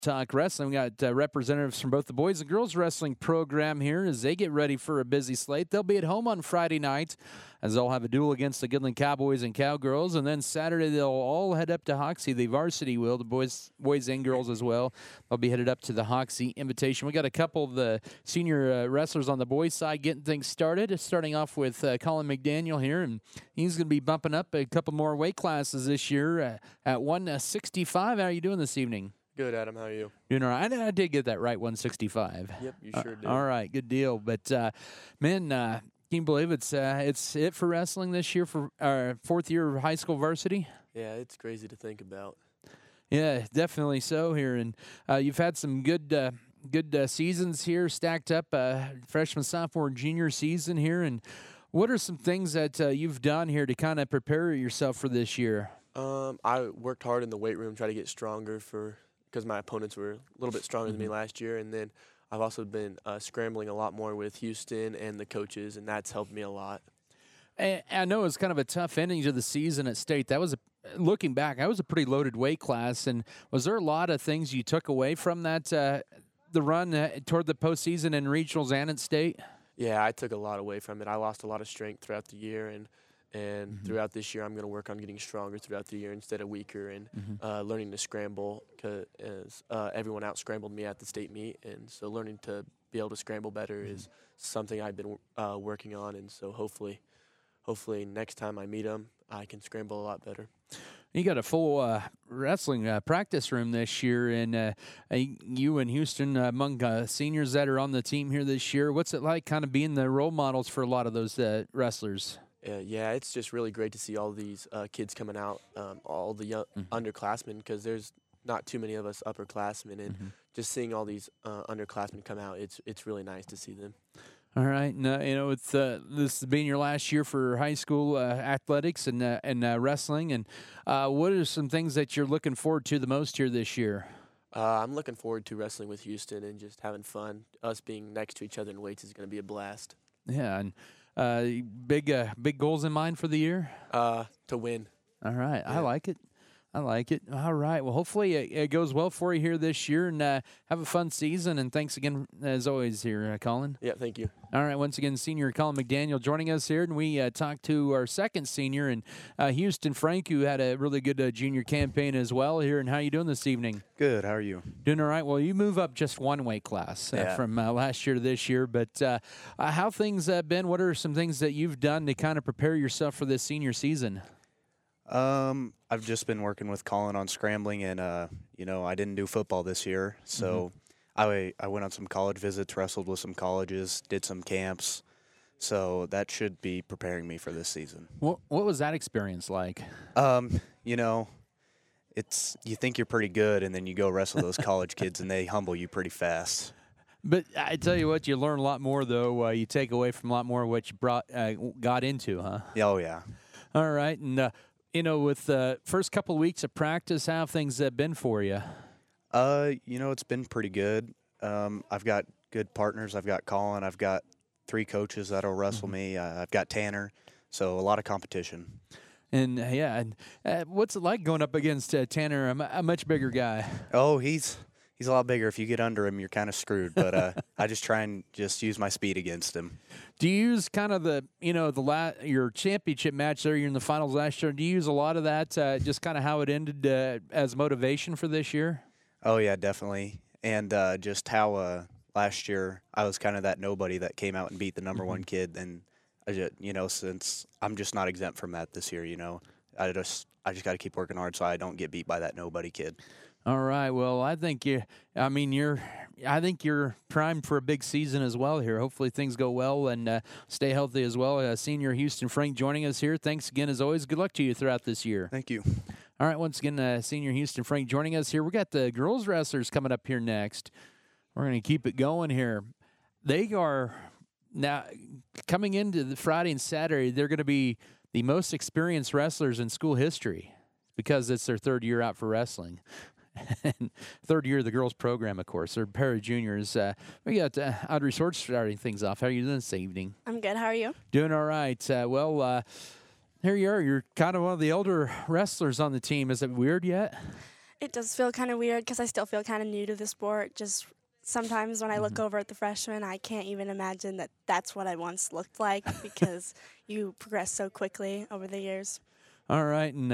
Talk Wrestling. We got representatives from both the boys and girls wrestling program here as they get ready for a busy slate. They'll be at home on Friday night as they'll have a duel against the Goodland Cowboys and Cowgirls. And then Saturday they'll all head up to Hoxie. The varsity will, the boys and girls as well. They'll be headed up to the Hoxie Invitation. We got a couple of the senior wrestlers on the boys' side getting things started. Starting off with Colin McDaniel here, and he's going to be bumping up a couple more weight classes this year at 165. How are you doing this evening? Good, Adam. How are you? Doing all right. I did get that right, 165. Yep, you sure did. All right, good deal. But, man, can you believe it's it for wrestling this year for our fourth year of high school varsity? Yeah, it's crazy to think about. Yeah, definitely so here. And you've had some good seasons here stacked up, freshman, sophomore, and junior season here. And what are some things that you've done here to kind of prepare yourself for this year? I worked hard in the weight room, try to get stronger because my opponents were a little bit stronger than me last year. And then I've also been scrambling a lot more with Houston and the coaches, and that's helped me a lot. And I know it's kind of a tough ending to the season at state. That was looking back, that was a pretty loaded weight class. And was there a lot of things you took away from that, the run toward the postseason in regionals and at state? Yeah, I took a lot away from it. I lost a lot of strength throughout the year, and throughout this year, I'm going to work on getting stronger throughout the year instead of weaker, and learning to scramble because everyone out-scrambled me at the state meet. And so learning to be able to scramble better is something I've been working on. And so hopefully next time I meet them, I can scramble a lot better. You got a full wrestling practice room this year, and you and Houston among seniors that are on the team here this year. What's it like kind of being the role models for a lot of those wrestlers? Yeah, it's just really great to see all these kids coming out, all the young underclassmen, because there's not too many of us upperclassmen, and just seeing all these underclassmen come out, it's really nice to see them. All right, and with this being your last year for high school athletics and wrestling, and what are some things that you're looking forward to the most here this year? I'm looking forward to wrestling with Houston and just having fun. Us being next to each other in weights is going to be a blast. Yeah, and big goals in mind for the year? To win. All right, Yeah. I like it. All right. Well, hopefully it goes well for you here this year, and have a fun season. And thanks again, as always, here, Colin. Yeah, thank you. All right. Once again, senior Colin McDaniel joining us here, and we talked to our second senior, and Houston Frank, who had a really good junior campaign as well here. And how you doing this evening? Good. How are you? Doing all right. Well, you move up just one weight class from last year to this year, but how things been? What are some things that you've done to kind of prepare yourself for this senior season? I've just been working with Colin on scrambling, and I didn't do football this year, so I went on some college visits, wrestled with some colleges, did some camps, so that should be preparing me for this season. What was that experience like? It's you think you're pretty good, and then you go wrestle those college kids, and they humble you pretty fast. But I tell you what, you learn a lot more, though. You take away from a lot more of what you got into, huh? Oh, yeah. All right, and with the first couple of weeks of practice, how have things been for you? It's been pretty good. I've got good partners. I've got Colin. I've got 3 coaches that'll wrestle me. I've got Tanner. So a lot of competition. And, what's it like going up against Tanner, a much bigger guy? Oh, he's a lot bigger. If you get under him, you're kind of screwed. But I just try and just use my speed against him. Do you use kind of your championship match there? You're in the finals last year. Do you use a lot of that, just kind of how it ended as motivation for this year? Oh yeah, definitely. And just how last year I was kind of that nobody that came out and beat the number one kid, and I just, since I'm just not exempt from that this year, I just got to keep working hard so I don't get beat by that nobody kid. All right. Well, I think you're primed for a big season as well here. Hopefully things go well and stay healthy as well. Senior Houston Frank joining us here. Thanks again, as always. Good luck to you throughout this year. Thank you. All right. Once again, Senior Houston Frank joining us here. We got the girls wrestlers coming up here next. We're going to keep it going here. They are now coming into the Friday and Saturday. They're going to be the most experienced wrestlers in school history because it's their third year out for wrestling. And third year of the girls program, of course. They're para juniors. We got Audrey Sword starting things off. How are you doing this evening? I'm good. How are you? Doing all right. Here you are. You're kind of one of the elder wrestlers on the team. Is it weird yet? It does feel kind of weird because I still feel kind of new to the sport. Just sometimes when I look over at the freshmen, I can't even imagine that that's what I once looked like because you progress so quickly over the years. All right. And,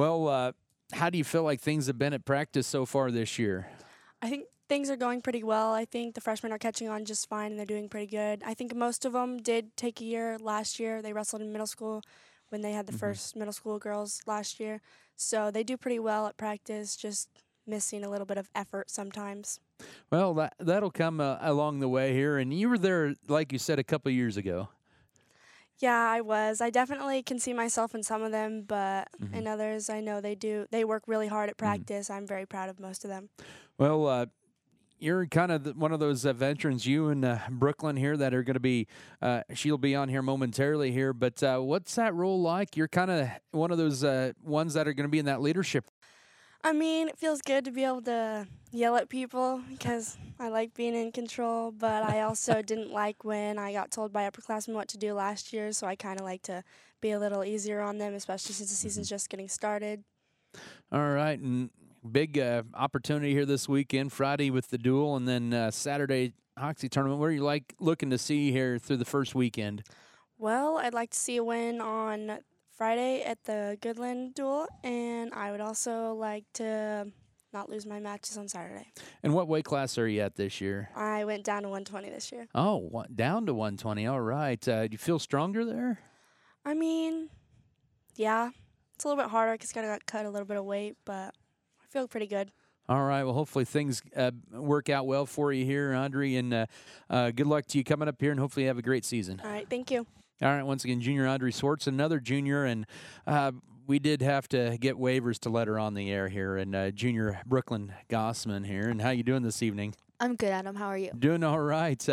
how do you feel like things have been at practice so far this year? I think things are going pretty well. I think the freshmen are catching on just fine, and they're doing pretty good. I think most of them did take a year last year. They wrestled in middle school when they had the first middle school girls last year. So they do pretty well at practice, just missing a little bit of effort sometimes. Well, that'll come along the way here. And you were there, like you said, a couple of years ago. Yeah, I was. I definitely can see myself in some of them, but in others, I know they do. They work really hard at practice. I'm very proud of most of them. Well, you're kind of one of those veterans, you and Brooklyn here, that are going to be, she'll be on here momentarily here, but what's that role like? You're kind of one of those ones that are going to be in that leadership. I mean, it feels good to be able to yell at people because I like being in control, but I also didn't like when I got told by upperclassmen what to do last year, so I kind of like to be a little easier on them, especially since the season's just getting started. All right, and big opportunity here this weekend, Friday with the duel, and then Saturday Hoxie tournament. What are you looking to see here through the first weekend? Well, I'd like to see a win on Friday at the Goodland duel, and I would also like to not lose my matches on Saturday. And what weight class are you at this year? I went down to 120 this year. Oh, down to 120. All right. Do you feel stronger there? I mean, yeah. It's a little bit harder because I got cut a little bit of weight, but I feel pretty good. All right. Well, hopefully things work out well for you here, Andre, and good luck to you coming up here, and hopefully you have a great season. All right. Thank you. All right, once again, junior Andre Swartz, another junior, and we did have to get waivers to let her on the air here, and junior Brooklyn Gossman here. And how you doing this evening? I'm good, Adam. How are you? Doing all right.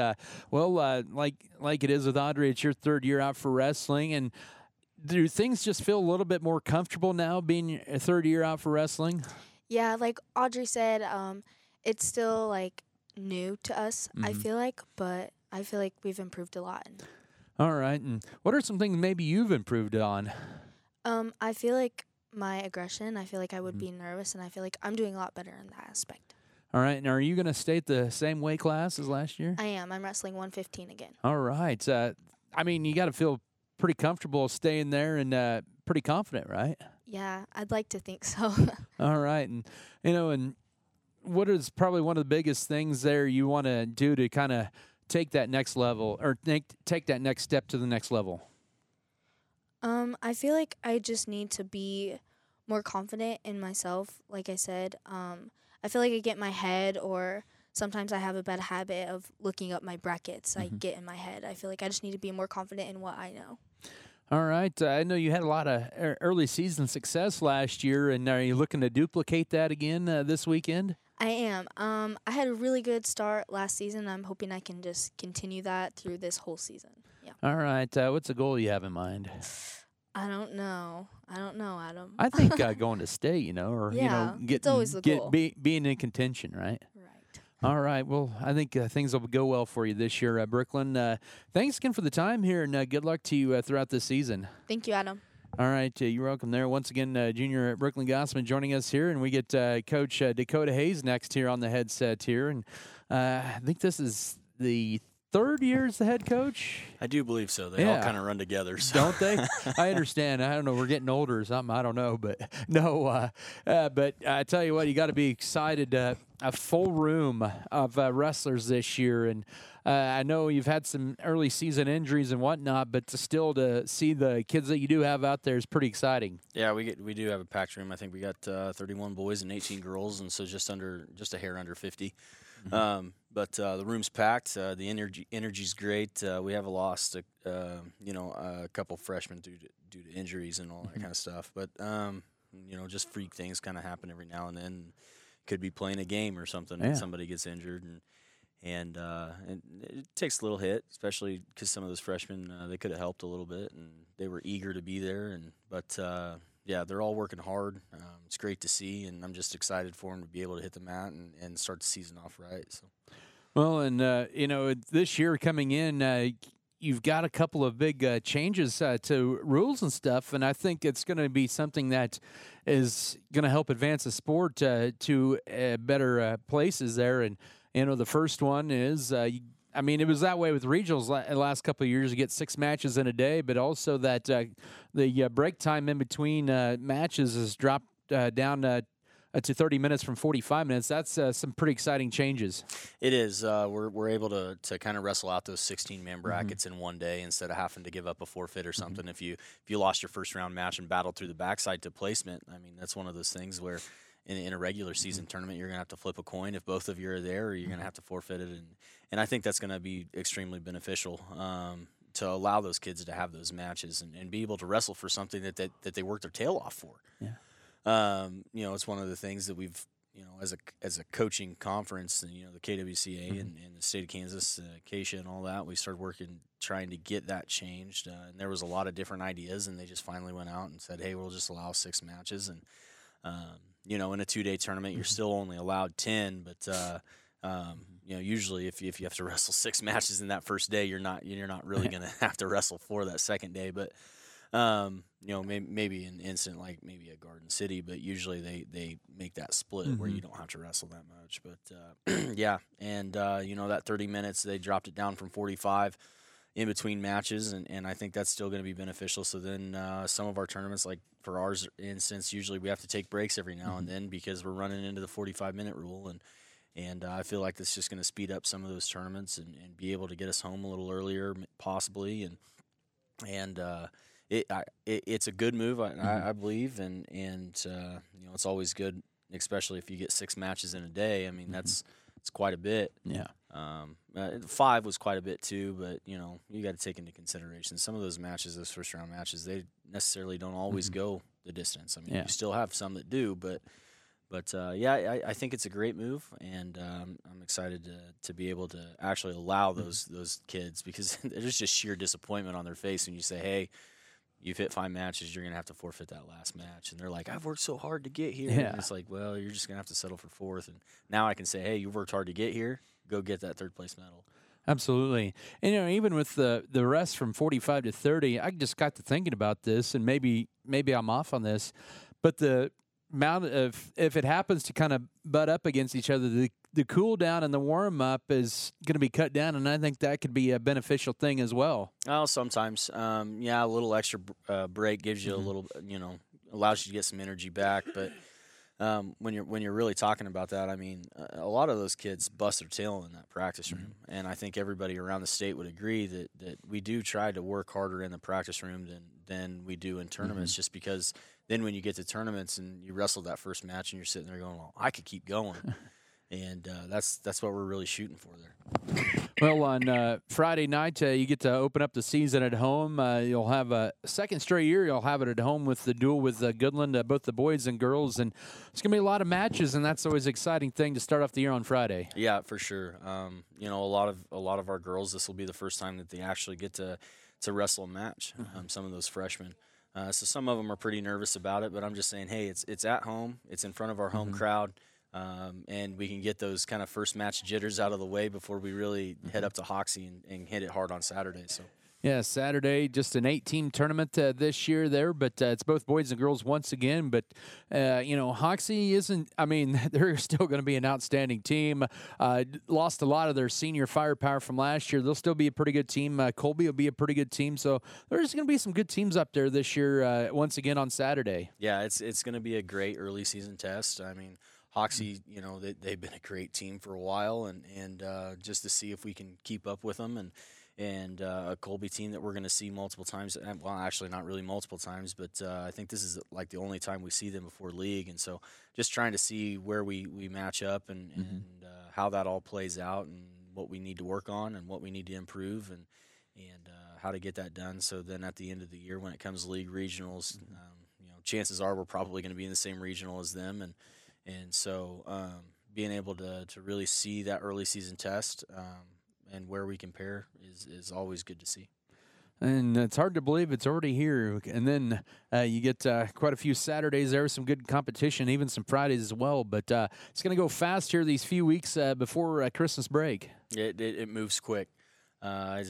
Like it is with Andre, it's your third year out for wrestling, and do things just feel a little bit more comfortable now being a third year out for wrestling? Yeah, like Audrey said, it's still like new to us, I feel like, but I feel like we've improved a lot. All right, and what are some things maybe you've improved on? I feel like my aggression, I feel like I would be nervous, and I feel like I'm doing a lot better in that aspect. All right, and are you going to stay at the same weight class as last year? I am. I'm wrestling 115 again. All right. I mean, you got to feel pretty comfortable staying there and pretty confident, right? Yeah, I'd like to think so. All right, and and what is probably one of the biggest things there you want to do to kind of take that next level or take that next step to the next level? I feel like I just need to be more confident in myself. Like I said, I feel like I get in my head, or sometimes I have a bad habit of looking up my brackets. I get in my head. I feel like I just need to be more confident in what I know. All right. I know you had a lot of early season success last year, and are you looking to duplicate that again this weekend? I am. I had a really good start last season. I'm hoping I can just continue that through this whole season. Yeah. All right. What's the goal you have in mind? I don't know, Adam. I think going to state, or Yeah, get it's always the goal. being in contention, right? Right. All right. Well, I think things will go well for you this year, Brooklyn. Thanks again for the time here, and good luck to you throughout this season. Thank you, Adam. All right, you're welcome there. Once again, junior Brooklyn Gossman joining us here, and we get Coach Dakota Hayes next here on the headset here. And I think this is the third year as the head coach. I do believe so. They all kind of run together. So. Don't they? I understand. I don't know. We're getting older or something. I don't know. But no, but I tell you what, you got to be excited. A full room of wrestlers this year. And I know you've had some early season injuries and whatnot, but to see the kids that you do have out there is pretty exciting. Yeah, we do have a packed room. I think we got 31 boys and 18 girls, and so just a hair under 50. But the room's packed. The energy's great. We have lost a couple freshmen due to injuries and all that kind of stuff. But just freak things kind of happen every now and then. Could be playing a game or something, and somebody gets injured, and it takes a little hit, especially because some of those freshmen they could have helped a little bit, and they were eager to be there. But they're all working hard. It's great to see, and I'm just excited for them to be able to hit the mat and start the season off right. So. Well, and this year coming in, you've got a couple of big changes to rules and stuff, and I think it's going to be something that is going to help advance the sport to better places there. And the first one is. It was that way with regionals the last couple of years. You get 6 matches in a day, but also that the break time in between matches has dropped down to 30 minutes from 45 minutes. That's some pretty exciting changes. It is. We're able to kind of wrestle out those 16-man brackets in one day instead of having to give up a forfeit or something. If you lost your first round match and battled through the backside to placement, I mean, that's one of those things where in a regular season tournament, you're going to have to flip a coin if both of you are there, or you're going to have to forfeit it. And I think that's going to be extremely beneficial to allow those kids to have those matches and be able to wrestle for something that they worked their tail off for. Yeah. It's one of the things that we've, as a coaching conference, and the KWCA and the state of Kansas, Acacia and all that, we started working trying to get that changed. And there was a lot of different ideas, and they just finally went out and said, hey, we'll just allow 6 matches. And in a 2-day tournament, you're still only allowed 10, but usually if you have to wrestle 6 matches in that first day, you're not really going to have to wrestle 4 that second day. But maybe an incident like maybe a Garden City, but usually they make that split where you don't have to wrestle that much. But yeah, and that 30 minutes they dropped it down from 45 in between matches, and I think that's still going to be beneficial. So then some of our tournaments, like for ours instance, usually we have to take breaks every now and then because we're running into the 45-minute rule, and I feel like that's just going to speed up some of those tournaments and be able to get us home a little earlier possibly, and it's a good move, I believe, and it's always good, especially if you get 6 matches in a day. I mean, it's quite a bit. Yeah. 5 was quite a bit too, but you got to take into consideration some of those matches, those first round matches, they necessarily don't always go the distance. I mean, you still have some that do, but I think it's a great move, and I'm excited to be able to actually allow those kids, because there's just sheer disappointment on their face when you say, hey, you've hit 5 matches, you're going to have to forfeit that last match. And they're like, I've worked so hard to get here. Yeah. And it's like, well, you're just going to have to settle for 4th. And now I can say, hey, you've worked hard to get here. Go get that 3rd place medal. Absolutely. And, even with the rest from 45 to 30, I just got to thinking about this, and maybe I'm off on this, but the amount of, if it happens to kind of butt up against each other, the cool down and the warm up is going to be cut down, and I think that could be a beneficial thing as well. Oh, sometimes, a little extra break gives you a little, allows you to get some energy back. But when you're really talking about that, I mean, a lot of those kids bust their tail in that practice room, and I think everybody around the state would agree that we do try to work harder in the practice room than we do in tournaments, just because then when you get to tournaments and you wrestle that first match and you're sitting there going, well, I could keep going. And that's what we're really shooting for there. Well, on Friday night, you get to open up the season at home. You'll have a second straight year. You'll have it at home with the duel with Goodland, both the boys and girls. And it's going to be a lot of matches, and that's always an exciting thing to start off the year on Friday. Yeah, for sure. A lot of our girls, this will be the first time that they actually get to wrestle a match, some of those freshmen. So some of them are pretty nervous about it, but I'm just saying, hey, it's at home. It's in front of our home crowd. And we can get those kind of first match jitters out of the way before we really head up to Hoxie and hit it hard on Saturday. So. Yeah, Saturday, just an 8-team tournament this year there, but it's both boys and girls once again. But, Hoxie isn't, they're still going to be an outstanding team. Lost a lot of their senior firepower from last year. They'll still be a pretty good team. Colby will be a pretty good team. So there's going to be some good teams up there this year once again on Saturday. Yeah, it's going to be a great early season test. I mean, Hoxie, they've been a great team for a while, and just to see if we can keep up with them, and a Colby team that we're going to see multiple times. Well, actually not really multiple times, but I think this is like the only time we see them before league, and so just trying to see where we match up and how that all plays out, and what we need to work on and what we need to improve, and how to get that done. So then at the end of the year, when it comes to league regionals, chances are we're probably going to be in the same regional as them, and so being able to really see that early season test and where we compare is always good to see. And it's hard to believe it's already here. And then you get quite a few Saturdays there, some good competition, even some Fridays as well. But it's going to go fast here these few weeks before Christmas break. It moves quick. It's just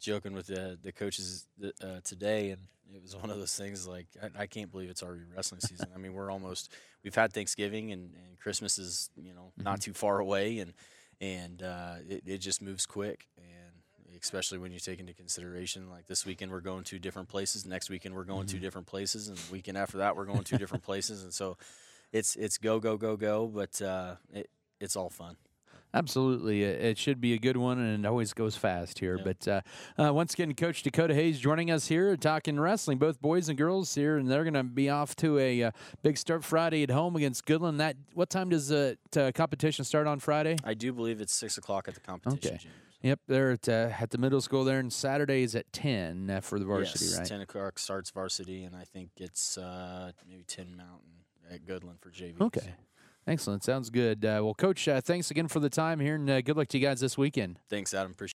joking with the coaches today, and it was one of those things like I can't believe it's already wrestling season. I mean, we've had Thanksgiving and Christmas is not too far away, and it just moves quick, and especially when you take into consideration like this weekend we're going 2 different places, next weekend we're going 2 different places, and the weekend after that we're going 2 different places, and so it's go go go go, but it's all fun. Absolutely. It should be a good one, and it always goes fast here. Yeah. But once again, Coach Dakota Hayes joining us here talking wrestling, both boys and girls here, and they're going to be off to a big start Friday at home against Goodland. What time does the competition start on Friday? I do believe it's 6 o'clock at the competition. Okay. Yep, they're at the middle school there, and Saturday is at 10 for the varsity, yes, right? 10 o'clock starts varsity, and I think it's maybe 10 Mountain at Goodland for JV. Okay. Excellent. Sounds good. Well, Coach, thanks again for the time here, and good luck to you guys this weekend. Thanks, Adam. Appreciate it.